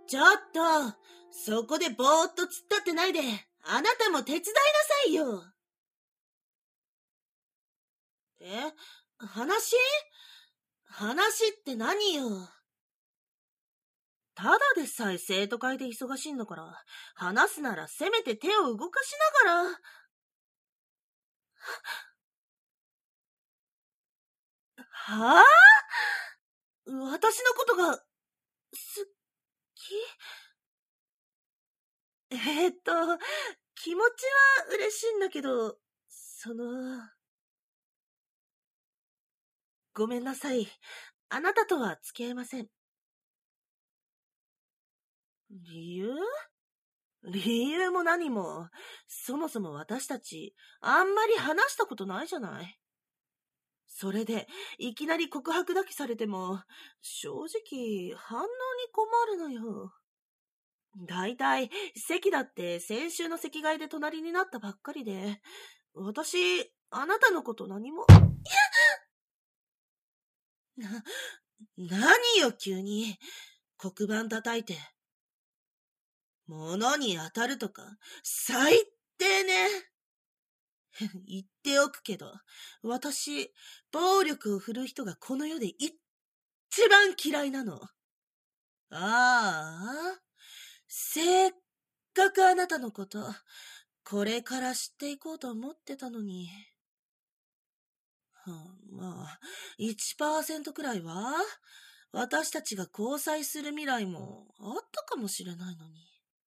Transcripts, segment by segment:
ちょっと、そこでぼーっと突っ立ってないで、あなたも手伝いなさいよ。話って何よ。ただでさえ生徒会で忙しいんだから、話すならせめて手を動かしながら。はぁ、私のことが、好き？気持ちは嬉しいんだけど、ごめんなさい。あなたとは付き合いません。理由も何も、そもそも私たち、あんまり話したことないじゃない。それで、いきなり告白だけされても、正直、反応に困るのよ。だいたい、席だって先週の席替えで隣になったばっかりで、私、あなたのこと何も。何よ急に、黒板叩いて。物に当たるとか、最低ね。言っておくけど、私、暴力を振るう人がこの世で一番嫌いなの。ああ、せっかくあなたのこと、これから知っていこうと思ってたのに。まあ、1% くらいは、私たちが交際する未来もあったかもしれないのに。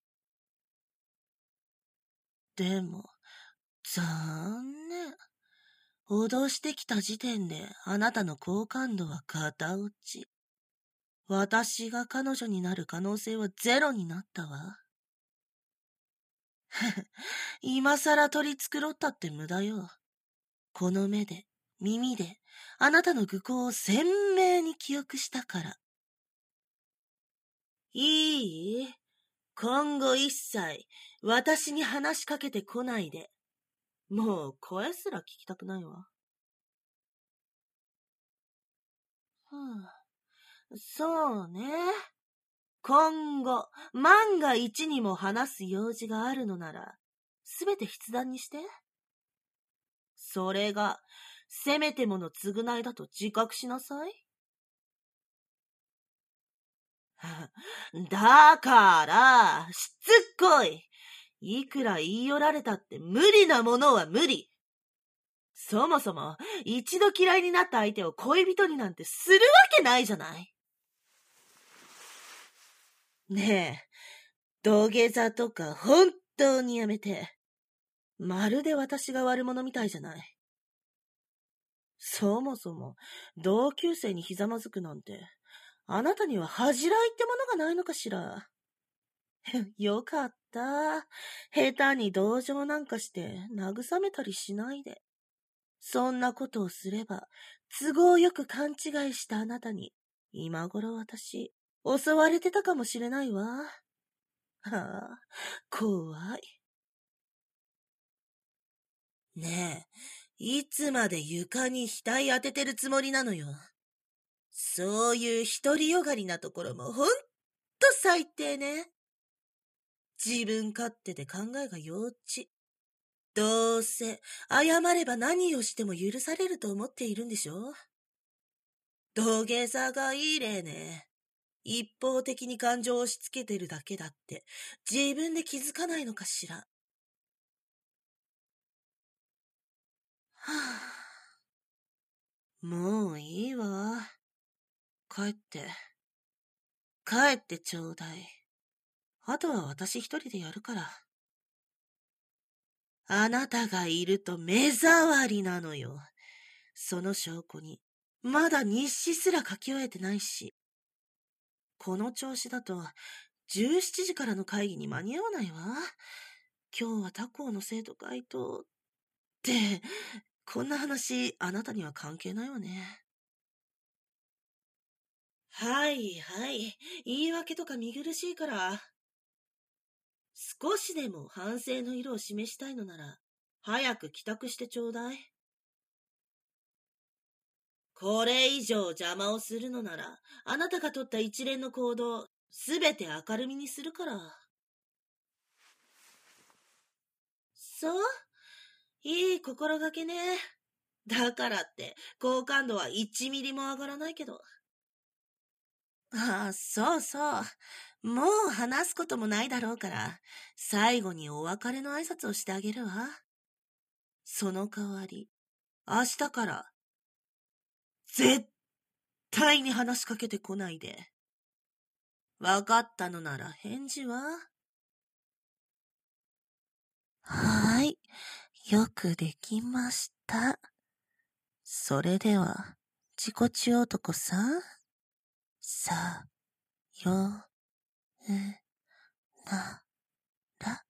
でも、残念。脅してきた時点であなたの好感度は片落ち。私が彼女になる可能性はゼロになったわ。今さら取り繕ったって無駄よ。この目で、耳で、あなたの愚行を鮮明に記憶したから。いい？今後一切、私に話しかけてこないで。もう声すら聞きたくないわ。そうね。今後、万が一にも話す用事があるのなら、すべて筆談にして。それが、せめてもの償いだと自覚しなさい。だから、しつっこい。いくら言い寄られたって無理なものは無理。そもそも、一度嫌いになった相手を恋人になんてするわけないじゃない。ねえ、土下座とか本当にやめて。まるで私が悪者みたいじゃない。そもそも、同級生にひざまずくなんて、あなたには恥じらいってものがないのかしら。よかった。下手に同情なんかして慰めたりしないで。そんなことをすれば、都合よく勘違いしたあなたに、今頃私、襲われてたかもしれないわ。はあ、怖い。ねえ、いつまで床に額当ててるつもりなのよ。そういう独りよがりなところもほんと最低ね。自分勝手で考えが幼稚。どうせ、謝れば何をしても許されると思っているんでしょ？土下座がいい例ね。一方的に感情を押し付けてるだけだって、自分で気づかないのかしら。はぁ、もういいわ。帰ってちょうだい。あとは私一人でやるから。あなたがいると目障りなのよ。その証拠に、まだ日誌すら書き終えてないし。この調子だと、17時からの会議に間に合わないわ。今日は他校の生徒会と、って、こんな話、あなたには関係ないわね。はい。言い訳とか見苦しいから。少しでも反省の色を示したいのなら、早く帰宅してちょうだい。これ以上邪魔をするのなら、あなたが取った一連の行動、 すべて明るみにするから。そう？いい心がけね。だからって、好感度は1ミリも上がらないけど。ああ、そうそう。もう話すこともないだろうから、最後にお別れの挨拶をしてあげるわ。その代わり、明日から、絶対に話しかけてこないで。わかったのなら返事は？はーい。よくできました。それでは、自己中男さん、さようなら。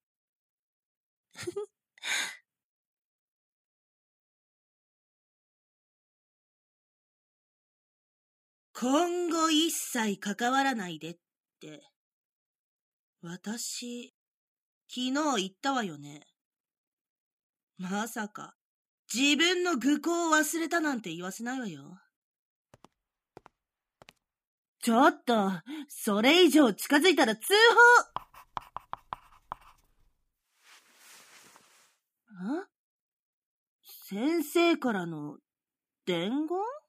今後一切関わらないでって、私、昨日言ったわよね。まさか、自分の愚行を忘れたなんて言わせないわよ。ちょっと、それ以上近づいたら通報。先生からの伝言？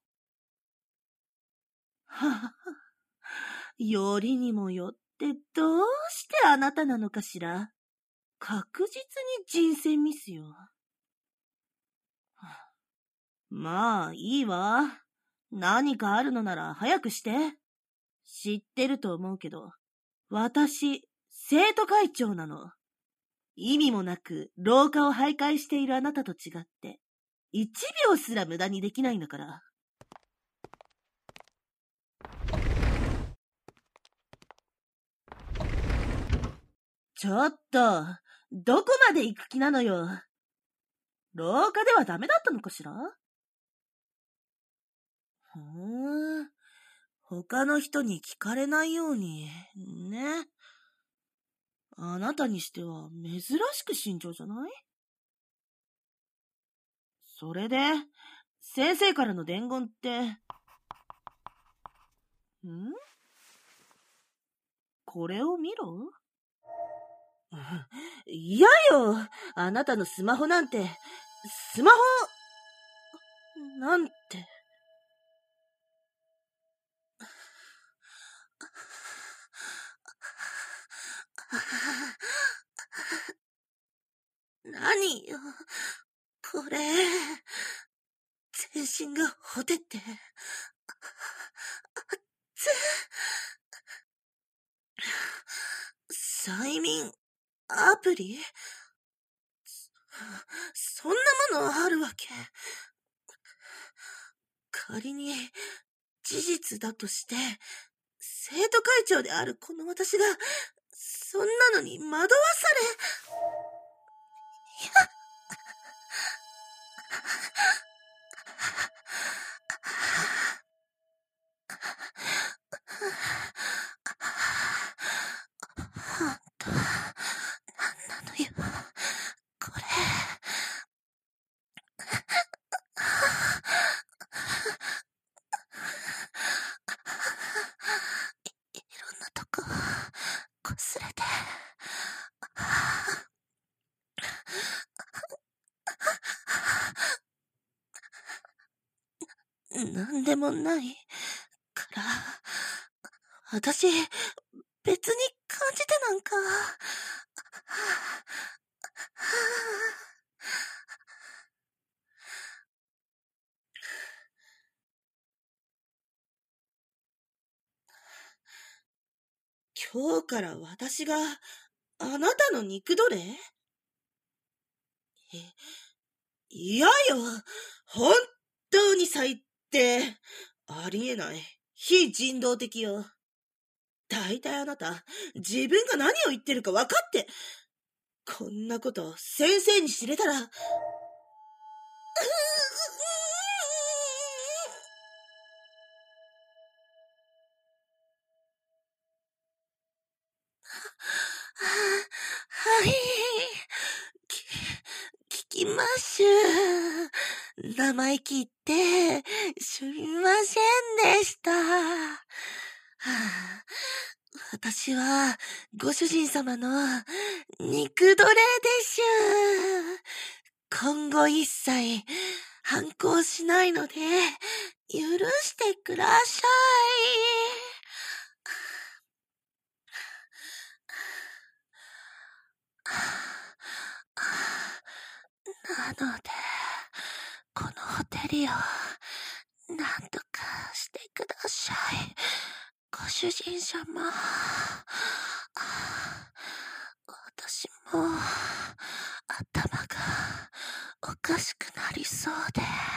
はは、よりにもよってどうしてあなたなのかしら。確実に人選ミスよ。まあ、いいわ。何かあるのなら早くして。知ってると思うけど、私、生徒会長なの。意味もなく廊下を徘徊しているあなたと違って、1秒すら無駄にできないんだから。ちょっと、どこまで行く気なのよ。廊下ではダメだったのかしら？他の人に聞かれないように、ね。あなたにしては珍しく慎重じゃない？それで、先生からの伝言って、これを見ろ？嫌よ！あなたのスマホなんて、スマホなんて。何よ、これ。全身がほてって。催眠アプリ？そんなものあるわけ？仮に事実だとして、生徒会長であるこの私が、そんなのに惑わされ。ほんと、なんなのよ、これ。いろんなとこ、こすれて。なんでもないから、私、別に感じてなんか。今日から私があなたの肉奴隷？嫌よ。本当に最低。ありえない。非人道的よ。大体あなた、自分が何を言ってるか分かって、こんなこと先生に知れたら。はい。聞きましゅ。生意気言って、すみませんでした。 私は、ご主人様の肉奴隷でしゅ。今後一切反抗しないので、許してください。なので、このホテルをなんとかしてください。ご主人様。私も頭がおかしくなりそうで、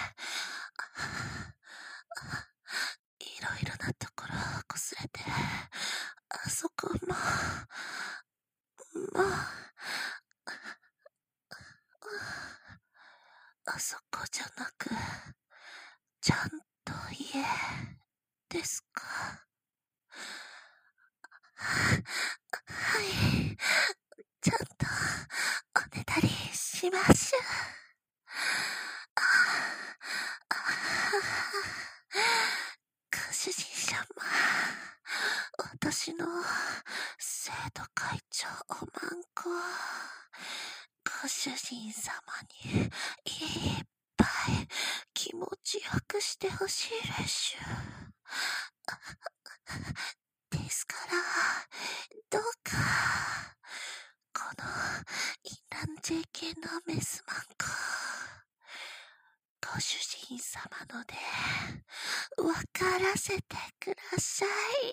いろいろなところをこすれて、あそこも、あそこじゃなく、ちゃんと家ですか？はい。ちゃんとおねだりしましょう。ご主人様、私の生徒会長おまんこ、ご主人様にいっぱい気持ちよくしてほしいでしゅ。ですから、どうか、このインラン JK のメスマンコ、ご主人様ので、わからせてください。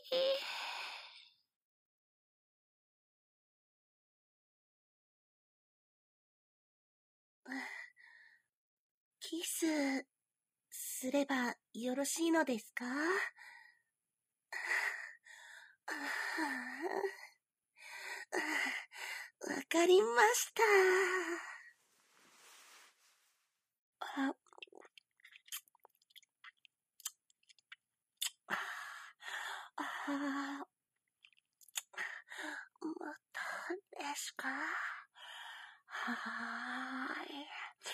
キスすればよろしいのですか？わかりました。またですか？はーい。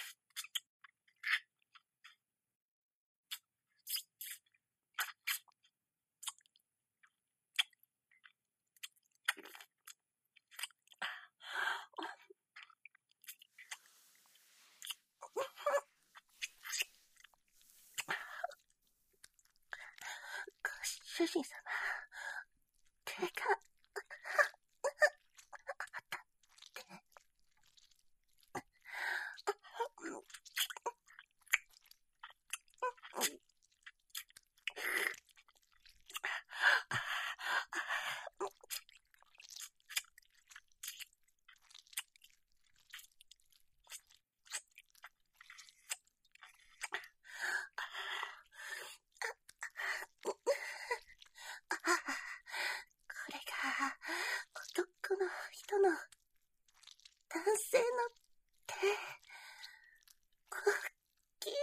ご主人様、手がこれが男の人の男性の手、大きい。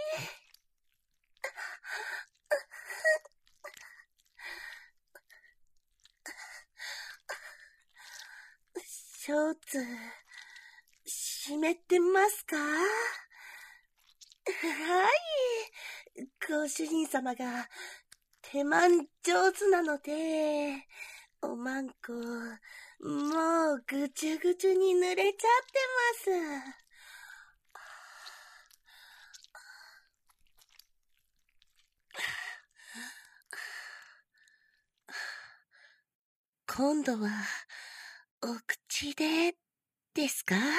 ショーツ湿ってますか？はい、ご主人様が手間上手なので、おまんこ、もうぐちゅぐちゅに濡れちゃってます。今度は、お口で、ですか？は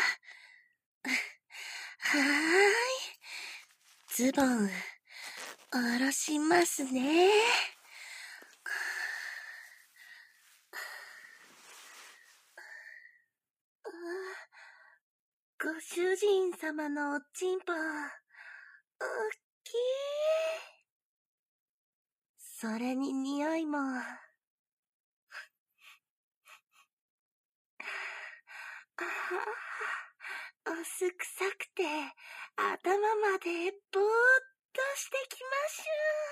ーい。ズボン、下ろしますね。ご主人様のおちんぽ、おっきい。それに匂いも、お酢臭くて、頭までぼーっとしてきまし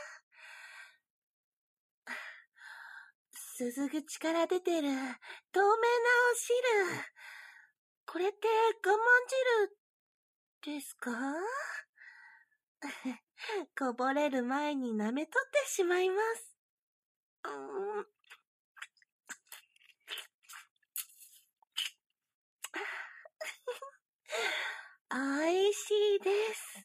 ゅ。鈴口から出てる透明なお汁。これって我慢汁ですか？こぼれる前に舐めとってしまいます。 おいしいです。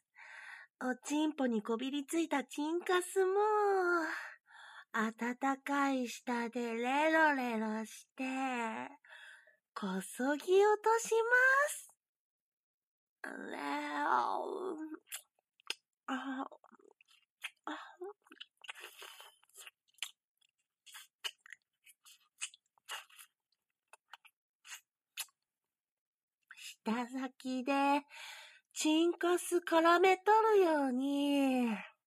おちんぽにこびりついたチンカスも、温かい舌でレロレロして、こそぎ落とします。舌先でチンカス絡めとるように、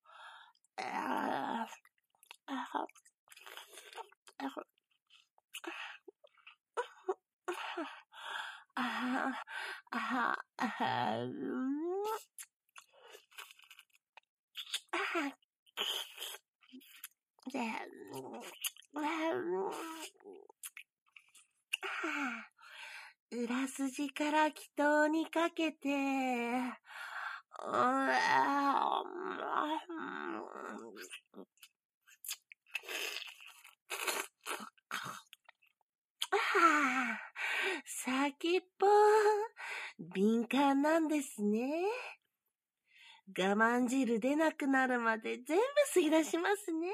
裏筋から気筒にかけて、先っぽ、敏感なんですね。我慢汁出なくなるまで全部吸い出しますね。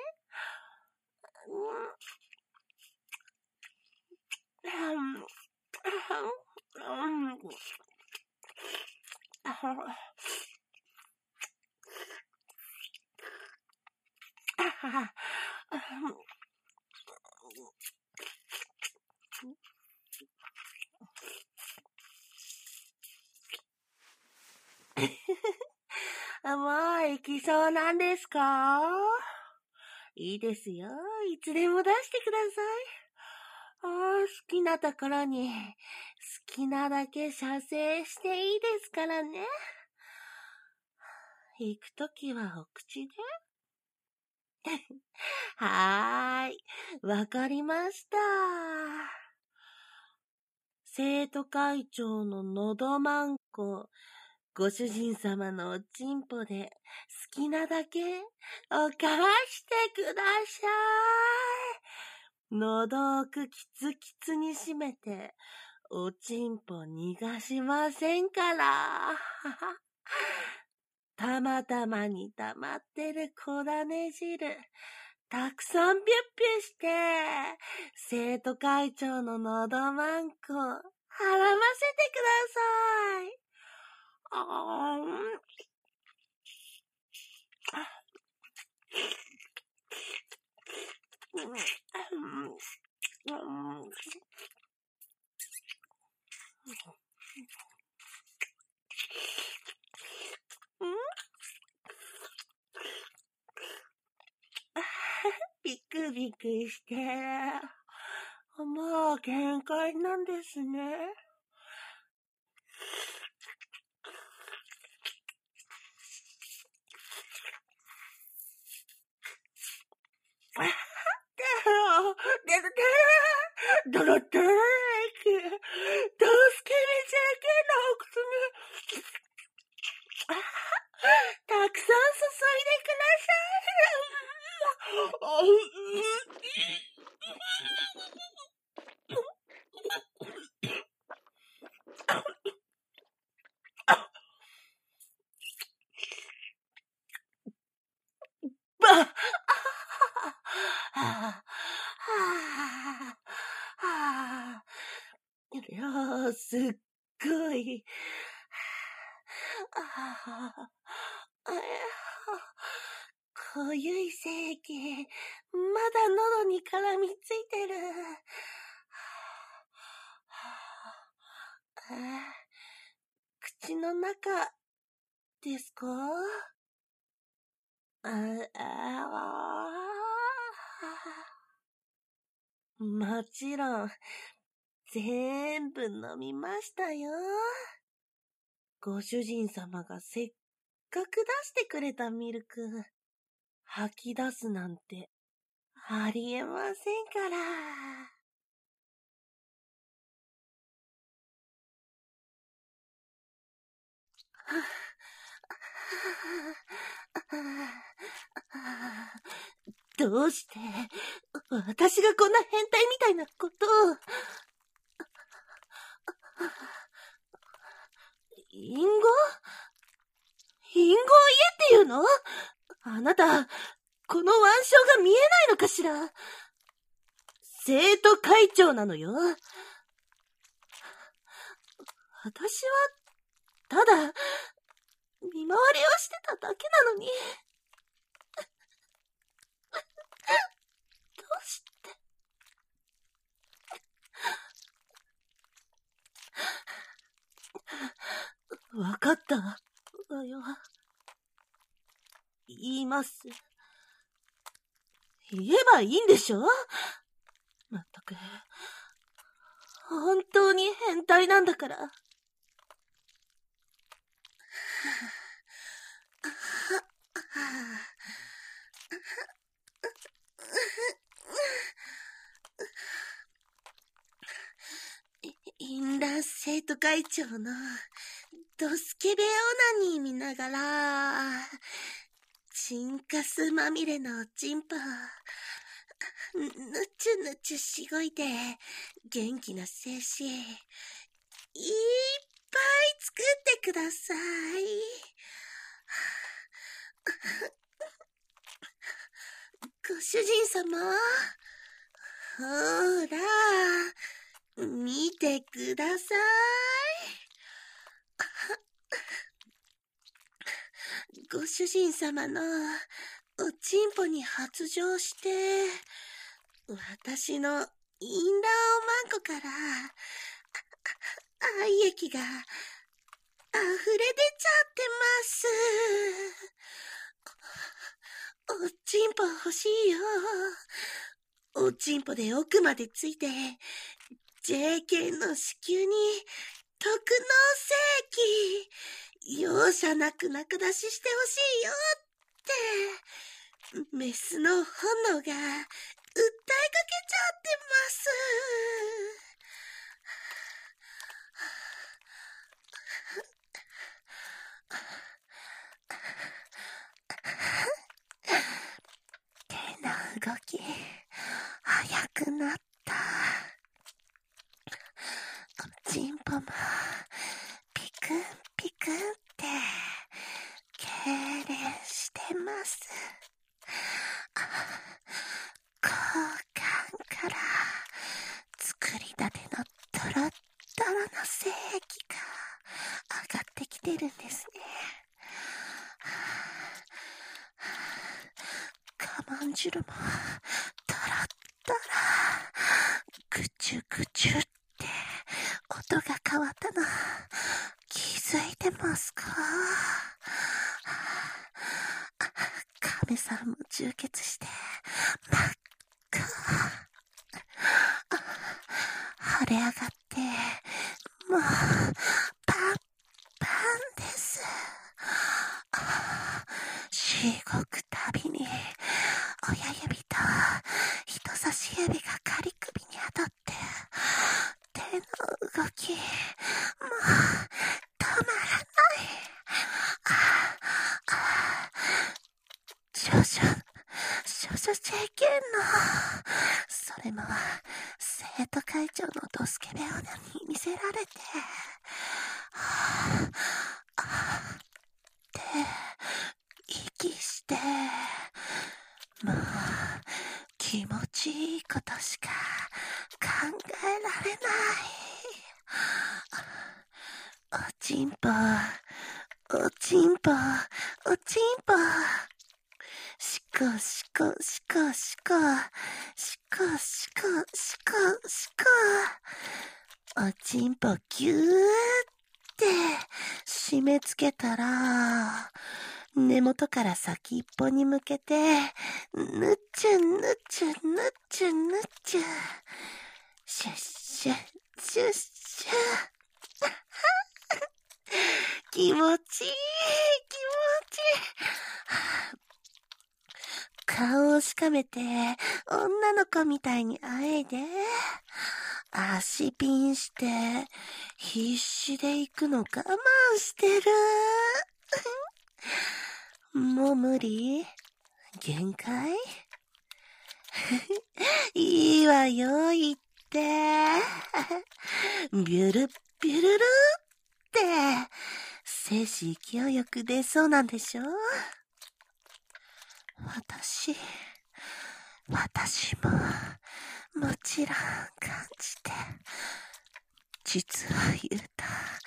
もう行きそうなんですか？いいですよ。いつでも出してください。好きなところに好きなだけ射精していいですからね。行くときはお口で。はーい。わかりました。生徒会長ののどまんこ、ご主人様のおちんぽで好きなだけおかわしてください。喉奥キツキツに締めておちんぽ逃がしませんから。たまたまに溜まってる小種汁、たくさんピュッピュして、生徒会長ののどまんこ、はらませてください。ビクビクして、もう限界なんですね。ドロッドローキ、助けにせけのお口に、たくさん注いでください。いや、すっごい。濃ゆい精液、まだ喉に絡みついてる。口の中ですか？もちろん、全部飲みましたよ。ご主人様がせっかく出してくれたミルク、吐き出すなんてありえませんから。どうして私がこんな変態みたいなことを。隠語？ いうの？あなた、この腕章が見えないのかしら？生徒会長なのよ。私は、ただ、見回りをしてただけなのに。どうして？わかったわよ。言います。言えばいいんでしょ？まったく、本当に変態なんだから。淫乱生徒会長のドスケベオナニー見ながら、チンカスまみれのチンポ、ぬちゅぬちゅしごいて、元気な精子、いっぱい作ってください。ご主人様、ほら、見てください。ご主人様のおちんぽに発情して、私の淫乱おまんこから愛液が溢れ出ちゃってます。おちんぽ欲しいよ。おちんぽで奥までついて、JK の子宮に特納精液、容赦なく中出ししてほしいよって、メスの本能が訴えかけちゃってます。手の動き、速くなった。おちんぽも、ピクンピクンって、痙攣してます。交換から作りたてのトロットロの精液が上がってきてるんですね。我慢汁もトロットロ、ぐちゅぐちゅって音が変わったの気づいてますか？亀さんも充血して真っ赤。腫れ上がってもうパンパンです。しごくたびに親指と人差し指が仮首に当たって手の動きもう止まらない。少々政権のそれも生徒会長のドスケベオナに見せられてで息してもう気持ちいいことしか考えられない。おちんぽおちんぽおちんぽ、しこしこしこしこしこしこしこしこ、おちんぽぎゅーって締め付けたら根元から先っぽに向けてぬちゅぬちゅぬちゅぬちゅ、シュッシュッシュッシュ気持ちいい気持ちいい。顔をしかめて女の子みたいにあえいで足ピンして必死で行くの我慢してる。もう無理？限界？いいわよ言って。ビュルビュルルって精子勢いよく出そうなんでしょ？ 私も、もちろん感じて、実は言うた。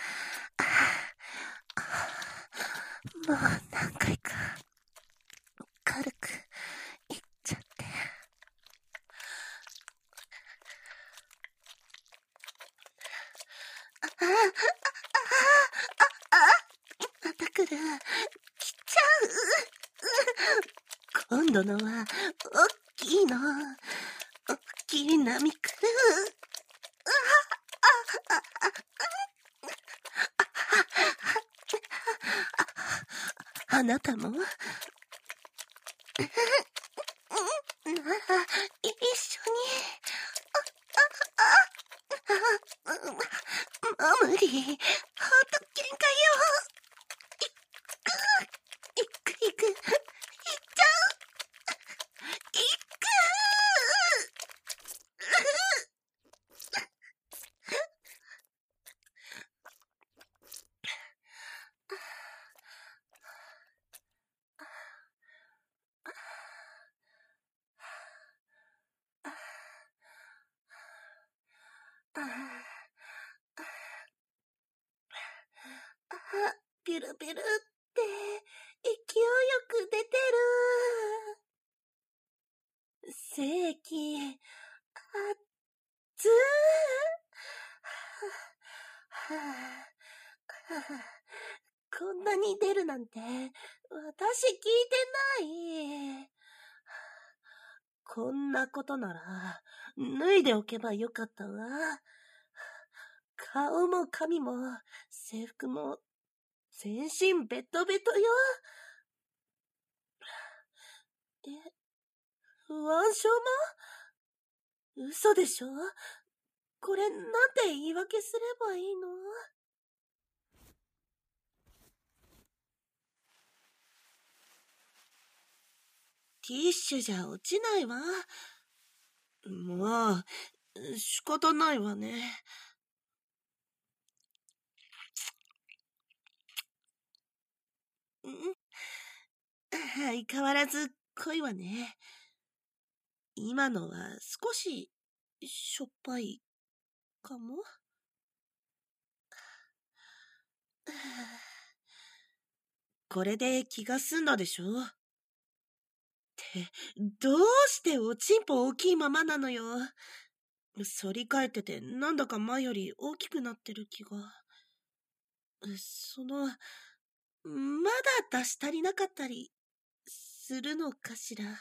もう何回か、軽く言っちゃって。また来る。来ちゃう。今度のは、おっきいの。おっきい波来る。あなたもなら、一緒に。無理。ほんと喧嘩よ。行く。行っちゃう。行く。ビュルビュルって勢いよく出てる。正気、熱こんなに出るなんて私聞いてない。こんなことなら脱いでおけばよかったわ。顔も髪も制服も全身ベトベトよ。不安症も嘘でしょ。これなんて言い訳すればいいの？ティッシュじゃ落ちないわ。もう仕方ないわね。相変わらず濃いわね。今のは少ししょっぱいかも。これで気が済んだでしょ。って、どうしておちんぽ大きいままなのよ。反り返っててなんだか前より大きくなってる気が。まだ出し足りなかったりするのかしら。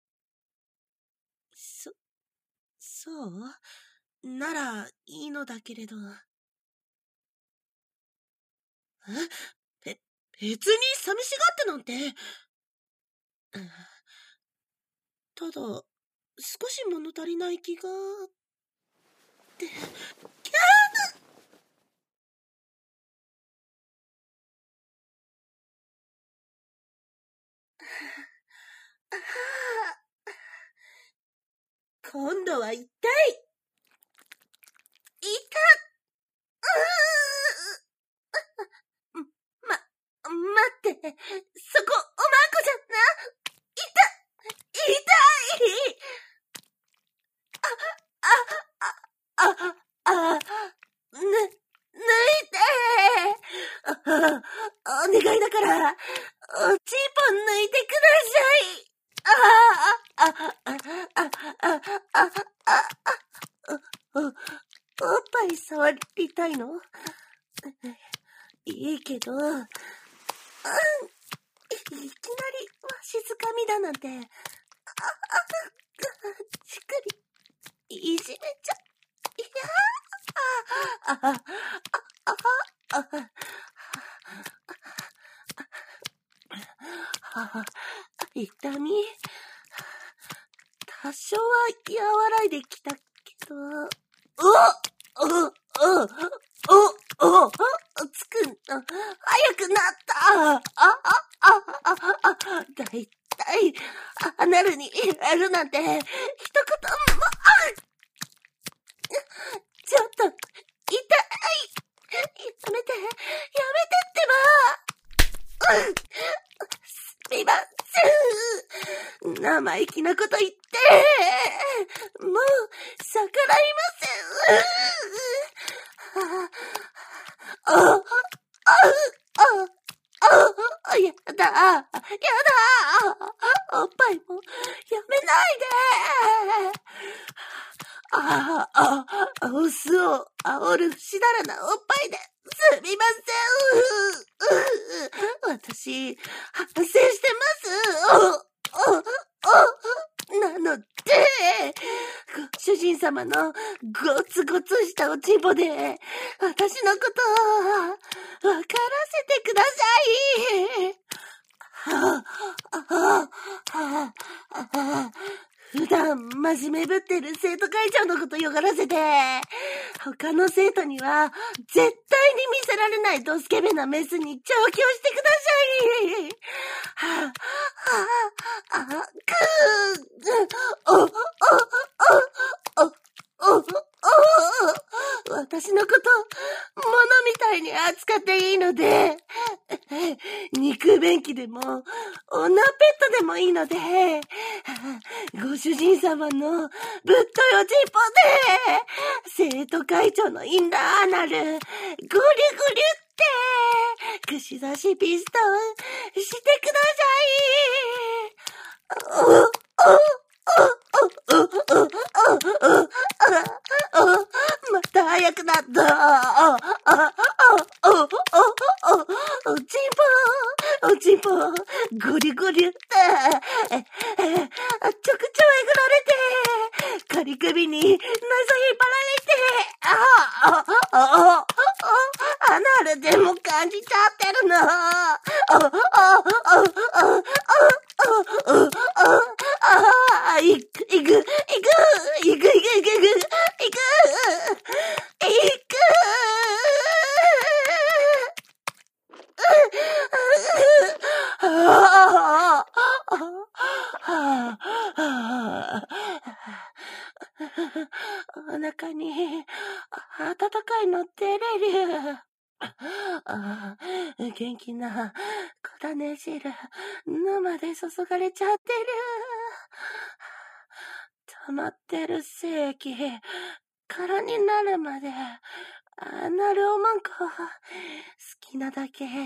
そうならいいのだけれど。別に寂しがってなんて。ただ、少し物足りない気が。って。今度は痛い。待って、そこ、おまんこじゃな。痛い。脱いで。お願いだから、おちんぽ抜いてください。おっぱい触りたいの？いいけど、いきなりわしづかみだなんて、しっかりいじめちゃ、痛み、多少は和らいできたけど、つくん、早くなった。だいたい、アナルにやるなんて、一言も、ちょっと、痛い。やめてってば。すみません。 生意気なこと言って、もう逆らいません。やだ、おっぱいもやめないで。オスを煽る不死だらなおっぱいですみません。私、反省してます。なので、ご主人様のゴツゴツしたおちんぽで、私のことを分からせてください。普段真面目ぶってる生徒会長のことよがらせて、他の生徒には絶対に見せられないドスケベなメスに調教してください。私のこと、物みたいに扱っていいので、肉便器でも、女ペットでもいいので、ご主人様のぶっといおちんぽで、生徒会長のインナーアナル、ゴリゴリって、串刺しピストンしてください。また早くなった。おちんぽ、ゴリゴリって、ちょくちょいえぐられて、仮首に、謎引っ張られて、アナルでも感じちゃってるの。お腹に温かいの出れる。元気な小種汁生で注がれちゃってる。溜まってる精液空になるまでアナルおまんこ好きなだけ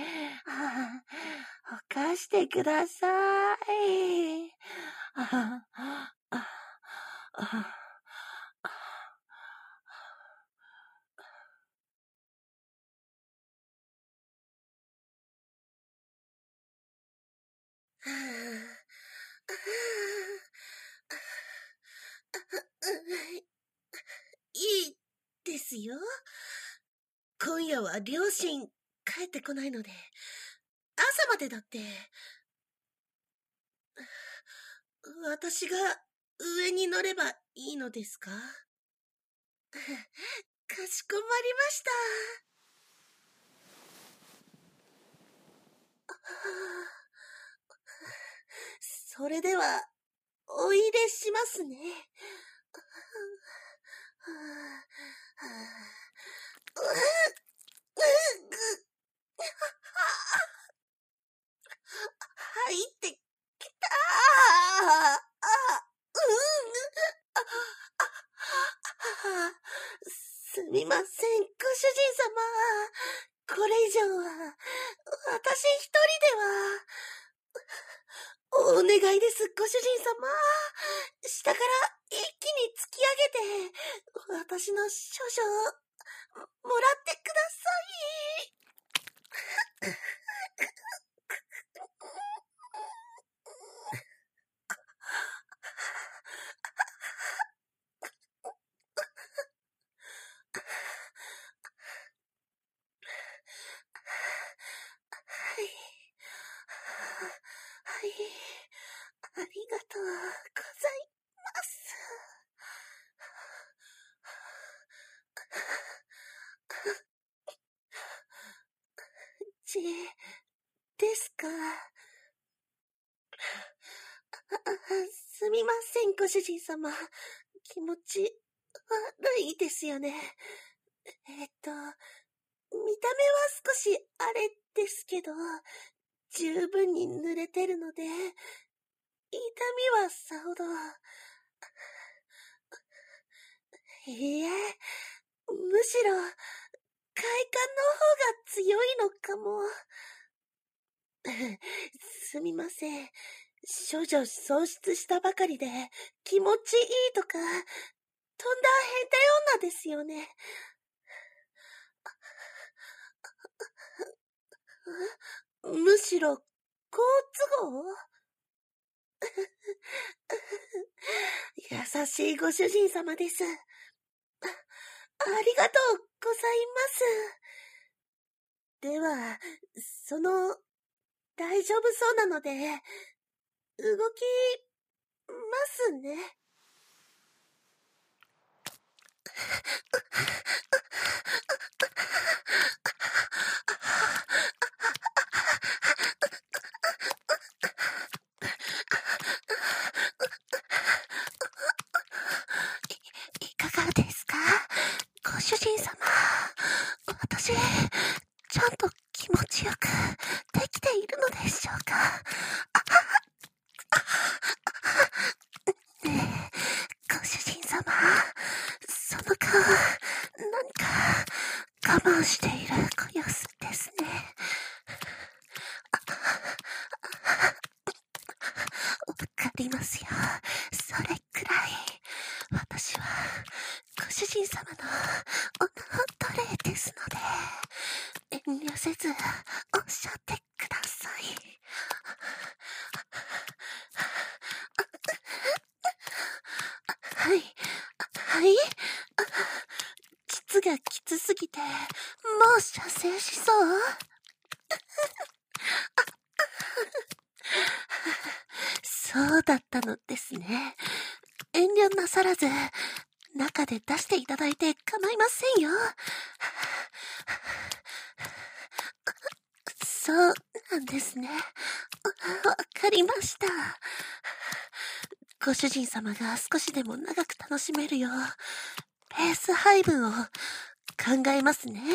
ほかしてください。いいですよ。今夜は両親帰ってこないので、朝までだって。私が上に乗ればいいのですか？かしこまりました。それでは、お入れしますね。入ってきた。すみません、ご主人様。これ以上は、私一人では。お願いです、ご主人様。下から一気に突き上げて、私の少々、もらってください。はい、ありがとうございます。ですか。すみません、ご主人様。気持ち悪いですよね。見た目は少しあれですけど、十分に濡れてるので、 痛みはさほど。いいえ、むしろ、快感の方が強いのかも。すみません。処女喪失したばかりで気持ちいいとか、とんだ変態女ですよね。むしろ、好都合優しいご主人様です。ありがとうございます。では、大丈夫そうなので、動きますね。いかがですか、ご主人様。私、ちゃんと気持ちよくできているのでしょうか。ねえ、ご主人様、その顔、何か我慢しているご様子ですね。わかりますよ。それくらい、私は、ご主人様のお名の奴隷ですので、遠慮せずおっしゃってください。はい。はい。膣がきつすぎて、もう射精しそう？そうだったのですね。遠慮なさらず、中で出していただいて構いませんよ。そうなんですね。わかりました。ご主人様が少しでも長く楽しめるよう、ペース配分を考えますね。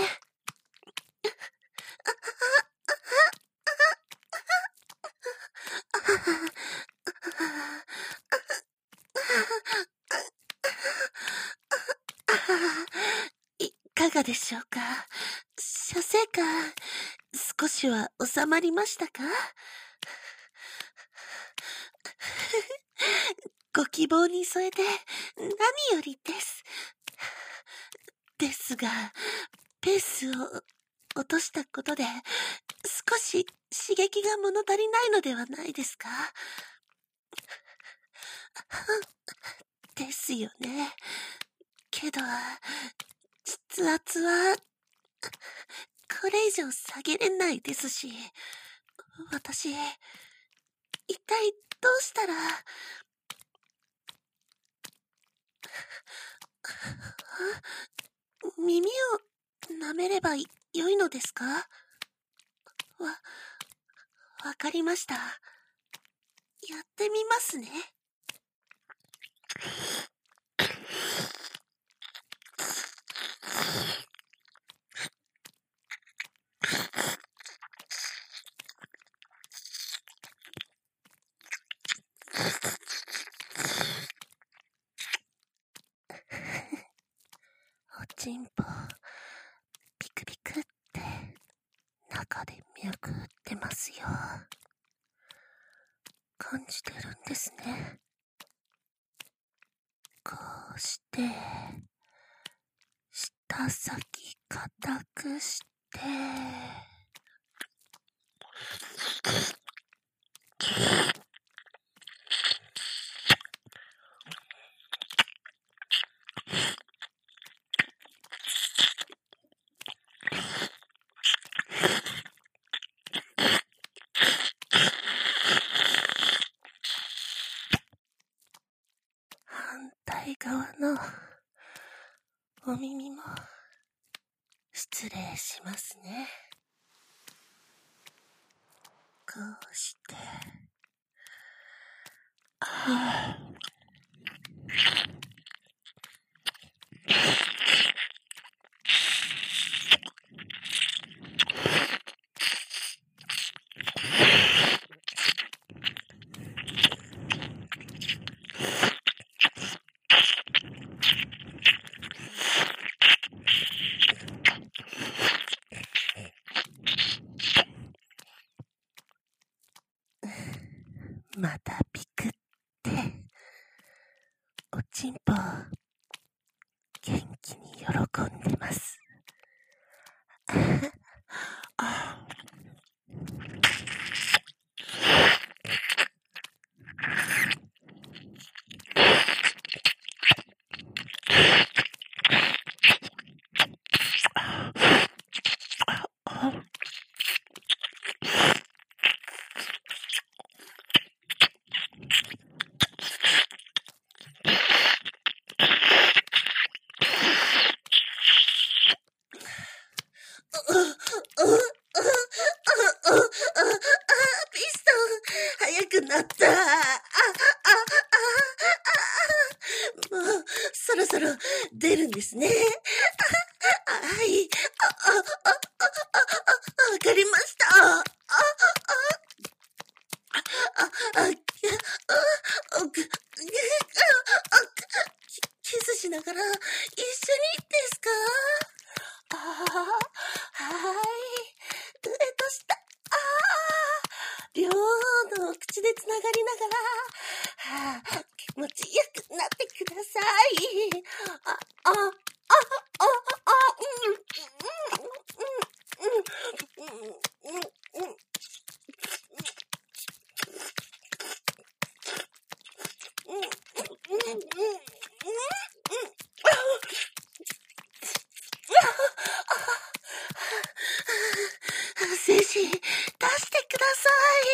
いかがでしょうか。射精感、少しは収まりましたか？ご希望に添えて何よりです。ですが、ペースを落としたことで少し刺激が物足りないのではないですか？ですよね。けど、筆圧はこれ以上下げれないですし、私、一体どうしたら。耳を舐めれば良いのですか？わかりました。やってみますね。おちんぽ、ピクピクって中でミルク出ますよ。感じてるんですね。こうして、舌先固くして、反対側のお耳も失礼しますね。こうして、 またピクって、おちんぽ、元気に喜んでます。ピストン、速くなった。もう、そろそろ出るんですね。はい。わかりました。キスしながら一緒にですか？はい。上と下。両方の口でつながりながら、気持ちよくなってください。精子、出してくださ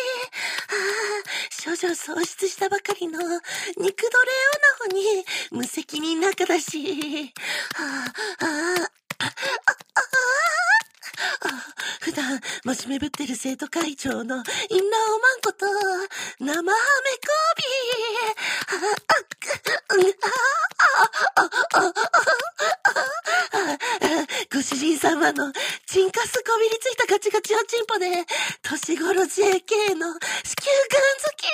い。少女喪失したばかりの肉奴隷女子に無責任仲だし。普段真面目ぶってる生徒会長のインナーおまんこと生ハメご主人様のチンカスこびりついたガチガチおちんぽで年頃 JK の子宮がん好き。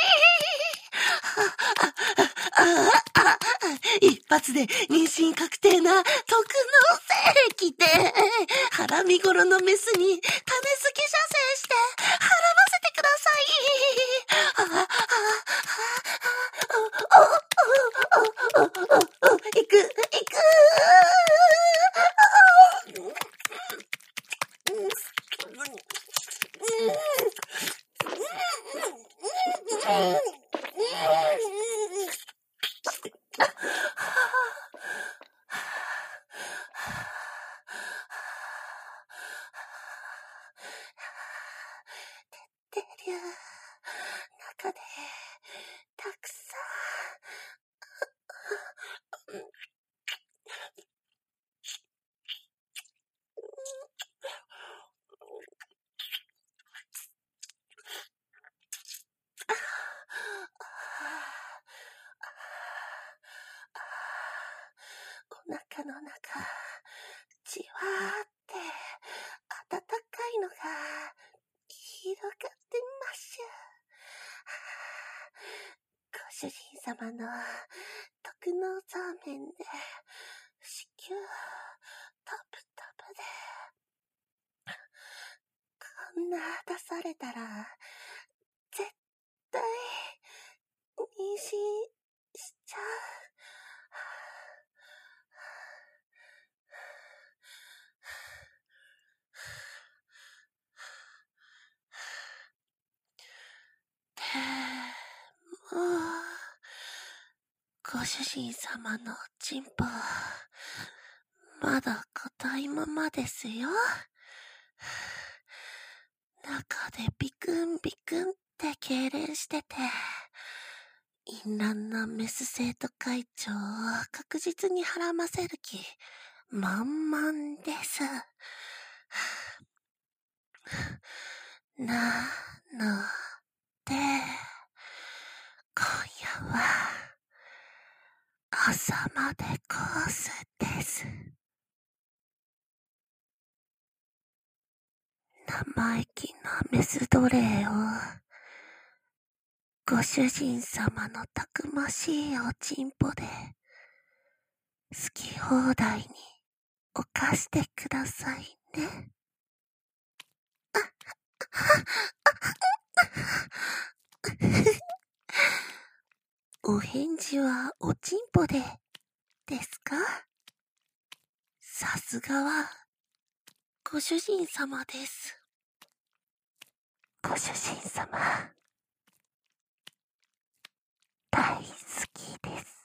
一発で妊娠確定な特納精液で腹見頃のメスに種付け射精して腹ませてください。行く。出る中でたくさんお腹の中じわーって暖かいのが広がってましゅ。ご主人様の特納ザーメンで子宮タプタプでこんな出されたら絶対妊娠しちゃう。でもご主人様のチンポまだ硬いままですよ。中でビクンビクンって痙攣してて、淫乱なメス生徒会長を確実にはらませる気満々です。なので、今夜は朝までコースです。生意気なメス奴隷をご主人様のたくましいおちんぽで好き放題に犯してくださいね。 お返事はおちんぽで、ですか？さすがは、ご主人様です。ご主人様、大好きです。